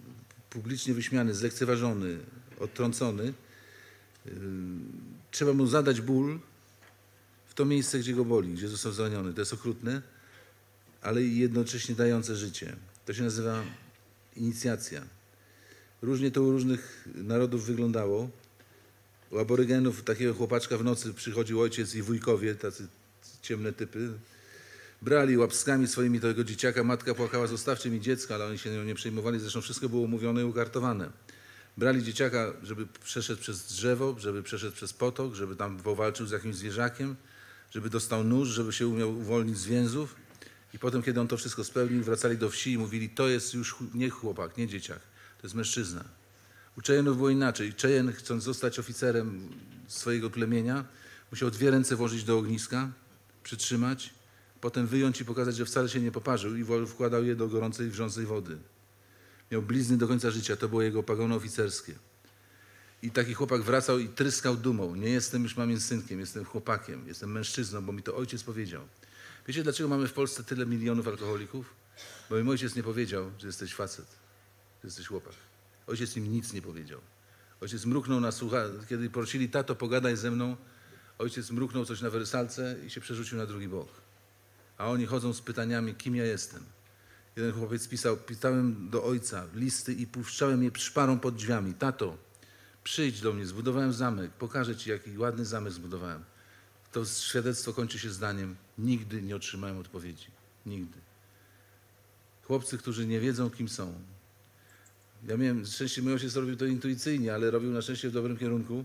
publicznie wyśmiany, zlekceważony, odtrącony, trzeba mu zadać ból w to miejsce, gdzie go boli, gdzie został zraniony. To jest okrutne, ale i jednocześnie dające życie. To się nazywa inicjacja. Różnie to u różnych narodów wyglądało. U aborygenów takiego chłopaczka w nocy przychodził ojciec i wujkowie, tacy ciemne typy. Brali łapskami swoimi tego dzieciaka, matka płakała, zostawcie mi dziecko, ale oni się nią nie przejmowali, zresztą wszystko było umówione i ukartowane. Brali dzieciaka, żeby przeszedł przez drzewo, żeby przeszedł przez potok, żeby tam powalczył z jakimś zwierzakiem, żeby dostał nóż, żeby się umiał uwolnić z więzów. I potem, kiedy on to wszystko spełnił, wracali do wsi i mówili, to jest już nie chłopak, nie dzieciak, to jest mężczyzna. U Cheyenne'ów było inaczej. Cheyenne, chcąc zostać oficerem swojego plemienia, musiał 2 ręce włożyć do ogniska, przytrzymać, potem wyjąć i pokazać, że wcale się nie poparzył i wkładał je do gorącej, wrzącej wody. Miał blizny do końca życia, to było jego pagony oficerskie. I taki chłopak wracał i tryskał dumą. Nie jestem już mamin synkiem, jestem chłopakiem, jestem mężczyzną, bo mi to ojciec powiedział. Wiecie, dlaczego mamy w Polsce tyle milionów alkoholików? Bo im ojciec nie powiedział, że jesteś facet, że jesteś chłopak. Ojciec im nic nie powiedział. Ojciec mruknął na kiedy prosili, tato, pogadaj ze mną, ojciec mruknął coś na wersalce i się przerzucił na drugi bok. A oni chodzą z pytaniami, kim ja jestem. Jeden chłopiec pisałem do ojca listy i puszczałem je szparą pod drzwiami. Tato, przyjdź do mnie, zbudowałem zamek, pokażę ci, jaki ładny zamek zbudowałem. To świadectwo kończy się zdaniem, nigdy nie otrzymałem odpowiedzi. Nigdy. Chłopcy, którzy nie wiedzą, kim są. Ja miałem szczęście, mój ojciec robił to intuicyjnie, ale robił na szczęście w dobrym kierunku.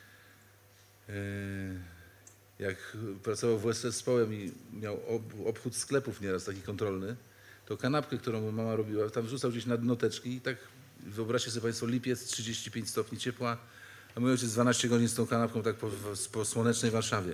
Jak pracował w USS z Połem i miał obchód sklepów nieraz taki kontrolny, to kanapkę, którą mu mama robiła, tam wrzucał gdzieś na dno teczki i tak, wyobraźcie sobie Państwo, lipiec, 35 stopni ciepła, a mój ojciec 12 godzin z tą kanapką tak po słonecznej Warszawie.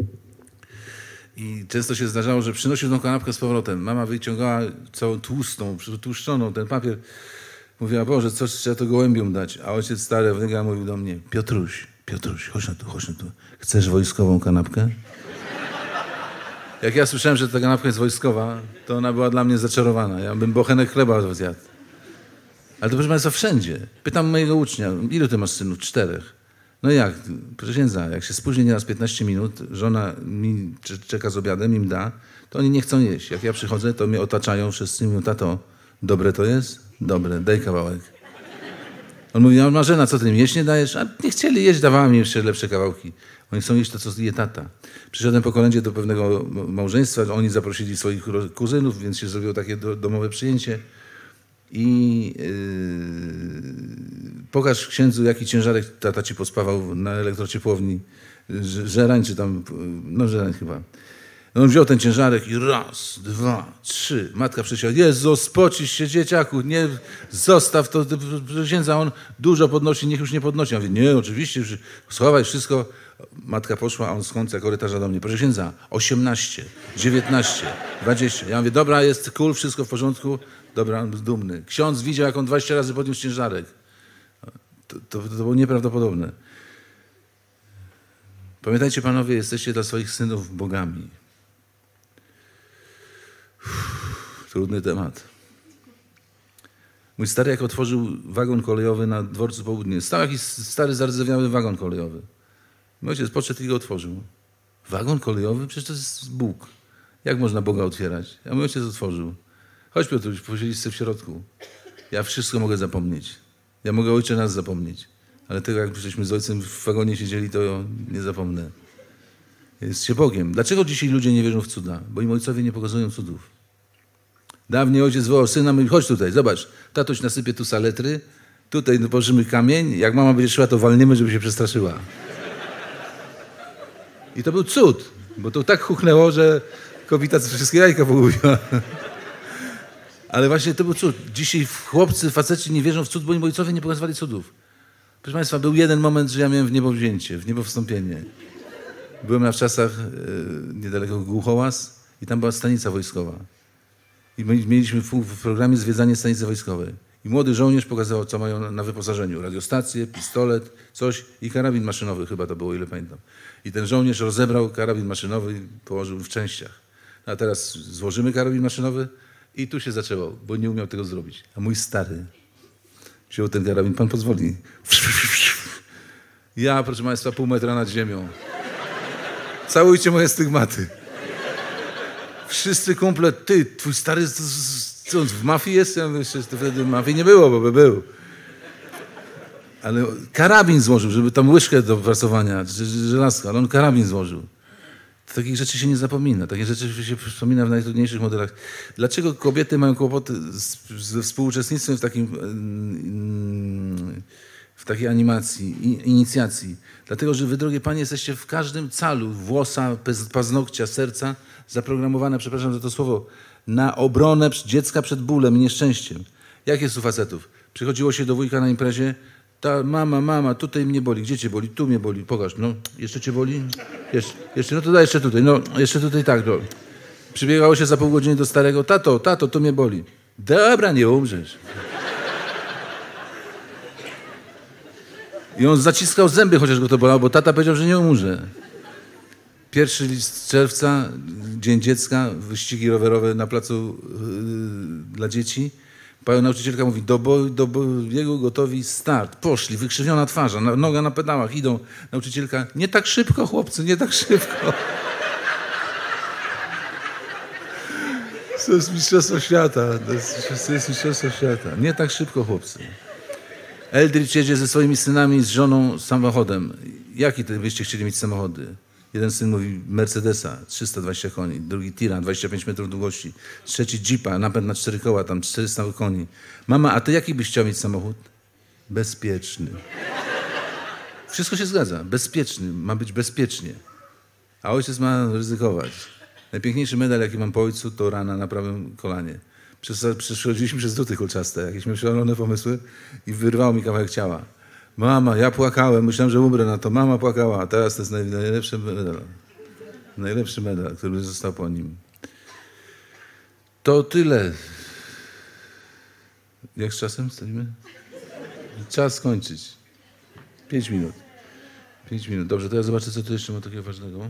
I często się zdarzało, że przynosił tą kanapkę z powrotem. Mama wyciągała całą tłustą, tłuszczoną, ten papier. Mówiła, Boże, co trzeba to gołębiom dać? A ojciec stary wnyga mówił do mnie, Piotruś, chodź na tu. Chcesz wojskową kanapkę? Jak ja słyszałem, że ta kanapka jest wojskowa, to ona była dla mnie zaczarowana. Ja bym bochenek chleba zjadł. Ale to proszę Państwa, wszędzie. Pytam mojego ucznia, ilu ty masz synów? 4. No jak? Proszę księdza, jak się spóźni nieraz 15 minut, żona mi czeka z obiadem, im da, to oni nie chcą jeść. Jak ja przychodzę, to mnie otaczają wszyscy i mówią, tato, dobre to jest? Dobre, daj kawałek. On mówi, Marzena, co ty im jeść nie dajesz? A nie chcieli jeść, dawała mi jeszcze lepsze kawałki. Oni chcą jeść to, co je tata. Przyszedłem po kolędzie do pewnego małżeństwa, oni zaprosili swoich kuzynów, więc się zrobiło takie domowe przyjęcie. I pokaż księdzu, jaki ciężarek tata ci pospawał na elektrociepłowni. Żerań czy tam, no Żerań chyba. No on wziął ten ciężarek i 1, 2, 3. Matka przyszła, Jezu, spocisz się dzieciaku, nie, zostaw to, proszę księdza, on dużo podnosi, niech już nie podnosi. Ja mówię, nie, oczywiście, już schowaj wszystko. Matka poszła, a on z końca korytarza do mnie, proszę księdza, 18, 19, 20. Ja mówię, dobra, jest cool, wszystko w porządku. Dobra, on był dumny. Ksiądz widział, jak on 20 razy podniósł ciężarek. To było nieprawdopodobne. Pamiętajcie, panowie, jesteście dla swoich synów bogami. Trudny temat. Mój stary, jak otworzył wagon kolejowy na dworcu Południe, stał jakiś stary, zardzewiały wagon kolejowy. Mój ojciec podszedł i go otworzył. Wagon kolejowy? Przecież to jest Bóg. Jak można Boga otwierać? A mój ojciec otworzył. Chodź, Piotruś, posiedzisz sobie w środku. Ja wszystko mogę zapomnieć. Ja mogę Ojcze nas zapomnieć. Ale tego, jak żeśmy z ojcem w wagonie siedzieli, to nie zapomnę. Jest się Bogiem. Dlaczego dzisiaj ludzie nie wierzą w cuda? Bo im ojcowie nie pokazują cudów. Dawniej ojciec wołał syna, mówi, chodź tutaj, zobacz. Tatuś nasypie tu saletry, tutaj położymy kamień. Jak mama będzie szła, to walniemy, żeby się przestraszyła. I to był cud, bo to tak huchnęło, że kobieta wszystkie jajka pogubiła. Ale właśnie to był cud. Dzisiaj chłopcy, faceci nie wierzą w cud, bo im ojcowie nie pokazywali cudów. Proszę Państwa, był jeden moment, że ja miałem w niebo wzięcie, w niebo wstąpienie. Byłem na wczasach niedaleko Głuchołaz i tam była stanica wojskowa. I my mieliśmy w programie zwiedzanie stanicy wojskowej. I młody żołnierz pokazał, co mają na wyposażeniu. Radiostację, pistolet, coś i karabin maszynowy chyba to było, ile pamiętam. I ten żołnierz rozebrał karabin maszynowy i położył w częściach. A teraz złożymy karabin maszynowy i tu się zaczęło, bo nie umiał tego zrobić. A mój stary Wziął ten karabin, pan pozwoli. Ja, proszę państwa, pół metra nad ziemią. Całujcie moje stygmaty. Wszyscy kumple, ty, twój stary, co on w mafii jest? Ja myślę, że wtedy mafii nie było, bo by był. Ale karabin złożył, żeby tam łyżkę do prasowania, żelazko, ale on karabin złożył. Takich rzeczy się nie zapomina. Takie rzeczy się wspomina w najtrudniejszych modelach. Dlaczego kobiety mają kłopoty ze współuczestnictwem w takiej animacji, inicjacji? Dlatego, że wy, drogie panie, jesteście w każdym calu włosa, paznokcia, serca zaprogramowane, przepraszam za to słowo, na obronę dziecka przed bólem i nieszczęściem. Jak jest u facetów? Przychodziło się do wujka na imprezie, ta mama, tutaj mnie boli. Gdzie cię boli? Tu mnie boli. Pokaż, no. Jeszcze cię boli? Jeszcze, no to daj jeszcze tutaj. No, jeszcze tutaj tak, no. Przybiegało się za pół godziny do starego. Tato, tu mnie boli. Dobra, nie umrzesz. I on zaciskał zęby, chociaż go to bolało, bo tata powiedział, że nie umrze. 1 czerwca, Dzień Dziecka, wyścigi rowerowe na placu dla dzieci. Pani nauczycielka mówi, do biegu gotowi, start. Poszli, wykrzywiona twarza, noga na pedałach, idą. Nauczycielka, nie tak szybko, chłopcy, nie tak szybko. To jest mistrzostwo świata. To jest mistrzostwo świata. Nie tak szybko, chłopcy. Eldridge jedzie ze swoimi synami, z żoną samochodem. Jaki to byście chcieli mieć samochody? Jeden syn mówi Mercedesa, 320 koni, drugi Tira, 25 metrów długości, trzeci Jeepa, napęd na 4 koła, tam 400 koni. Mama, a ty jaki byś chciał mieć samochód? Bezpieczny. Wszystko się zgadza. Bezpieczny, ma być bezpiecznie. A ojciec ma ryzykować. Najpiękniejszy medal, jaki mam po ojcu, to rana na prawym kolanie. Przechodziliśmy przez druty kolczaste, jakieś miałem szalone pomysły i wyrwało mi kawałek ciała. Mama, ja płakałem, myślałem, że umrę na to. Mama płakała, a teraz to jest najlepszy medal. Najlepszy medal, który został po nim. To tyle. Jak z czasem stoimy? Czas skończyć. 5 minut. 5 minut. Dobrze, to ja zobaczę, co tu jeszcze ma takiego ważnego.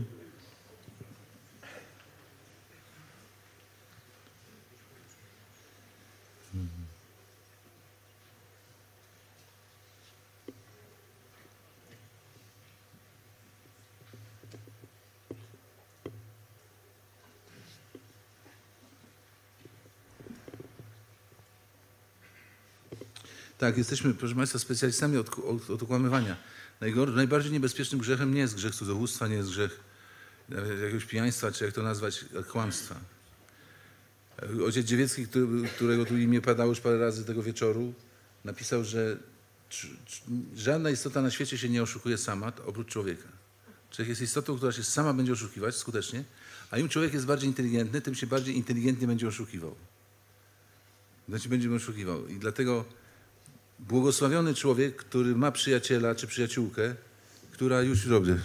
Tak, jesteśmy, proszę państwa, specjalistami od okłamywania. Najbardziej niebezpiecznym grzechem nie jest grzech cudzołóstwa, nie jest grzech jakiegoś pijaństwa, czy jak to nazwać, kłamstwa. Ojciec Dziewiecki, którego tu imię padało już parę razy tego wieczoru, napisał, że żadna istota na świecie się nie oszukuje sama, oprócz człowieka. Człowiek jest istotą, która się sama będzie oszukiwać skutecznie, a im człowiek jest bardziej inteligentny, tym się bardziej inteligentnie będzie oszukiwał. Znaczy będzie oszukiwał. I dlatego błogosławiony człowiek, który ma przyjaciela czy przyjaciółkę, która już robi.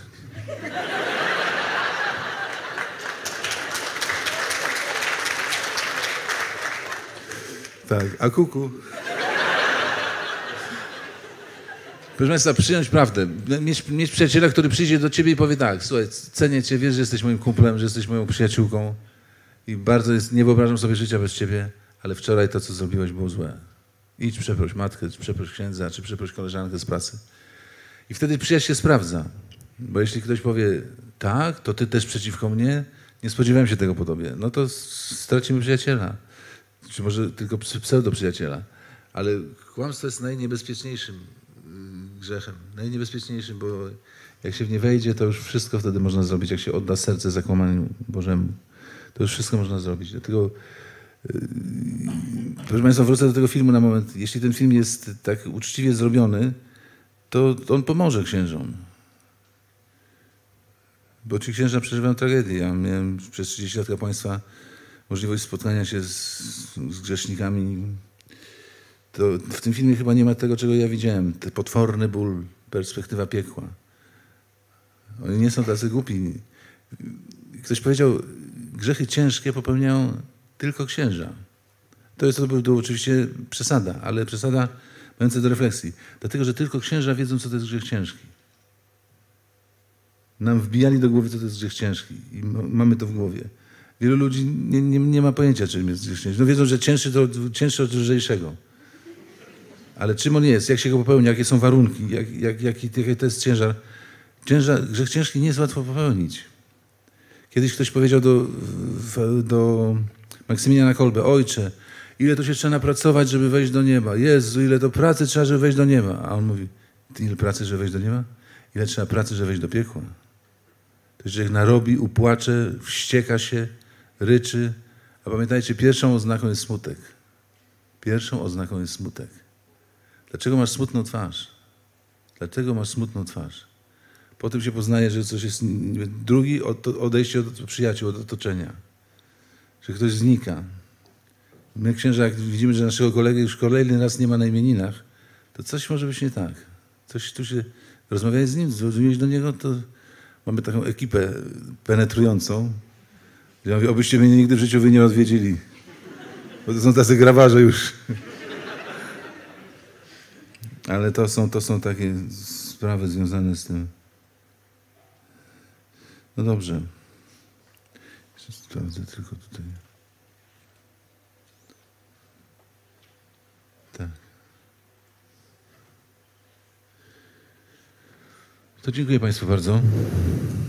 Tak, a kuku. Proszę państwa, przyjąć prawdę. Mieć przyjaciela, który przyjdzie do ciebie i powie tak, słuchaj, cenię cię, wiesz, że jesteś moim kumplem, że jesteś moją przyjaciółką i bardzo nie wyobrażam sobie życia bez ciebie, ale wczoraj to, co zrobiłeś, było złe. Idź, przeproś matkę, czy przeproś księdza, czy przeproś koleżankę z pracy. I wtedy przyjaźń się sprawdza. Bo jeśli ktoś powie, tak, to ty też przeciwko mnie, nie spodziewałem się tego po tobie, no to stracimy przyjaciela. Czy może tylko pseudo-przyjaciela. Ale kłamstwo jest najniebezpieczniejszym grzechem. Najniebezpieczniejszym, bo jak się w nie wejdzie, to już wszystko wtedy można zrobić. Jak się odda serce zakłamaniu Bożemu, to już wszystko można zrobić. Dlatego proszę państwa, wrócę do tego filmu na moment. Jeśli ten film jest tak uczciwie zrobiony, to on pomoże księżom. Bo ci księża przeżywają tragedię. Ja miałem przez 30 lat kapłaństwa możliwość spotkania się z grzesznikami. To w tym filmie chyba nie ma tego, czego ja widziałem. Ten potworny ból, perspektywa piekła. Oni nie są tacy głupi. Ktoś powiedział, grzechy ciężkie popełniają tylko księża. To była oczywiście przesada, ale przesada mająca do refleksji. Dlatego, że tylko księża wiedzą, co to jest grzech ciężki. Nam wbijali do głowy, co to jest grzech ciężki. I mamy to w głowie. Wielu ludzi nie ma pojęcia, czym jest grzech ciężki. No wiedzą, że cięższy od lżejszego. Ale czym on jest, jak się go popełnia, jakie są warunki, jaki to jest ciężar. Grzech ciężki nie jest łatwo popełnić. Kiedyś ktoś powiedział do Maksymiliana Kolbe: ojcze, ile to się trzeba napracować, żeby wejść do nieba. Jezu, ile to pracy trzeba, żeby wejść do nieba. A on mówi: ile pracy, żeby wejść do nieba? Ile trzeba pracy, żeby wejść do piekła? To się człowiek narobi, upłacze, wścieka się, ryczy. A pamiętajcie, pierwszą oznaką jest smutek. Pierwszą oznaką jest smutek. Dlaczego masz smutną twarz? Dlaczego masz smutną twarz? Potem się poznaje, że coś jest... Drugi odejście od przyjaciół, od otoczenia. Że ktoś znika. My, księża, jak widzimy, że naszego kolegę już kolejny raz nie ma na imieninach, to coś może być nie tak. Coś tu się... Rozmawiałeś z nim, zrozumiałeś do niego, to mamy taką ekipę penetrującą. Ja mówię: obyście mnie nigdy w życiu wy nie odwiedzili. Bo to są tacy grabarze już. Ale to są takie sprawy związane z tym. No dobrze. Jeszcze sprawdzę tylko tutaj. Tak. To dziękuję Państwu bardzo.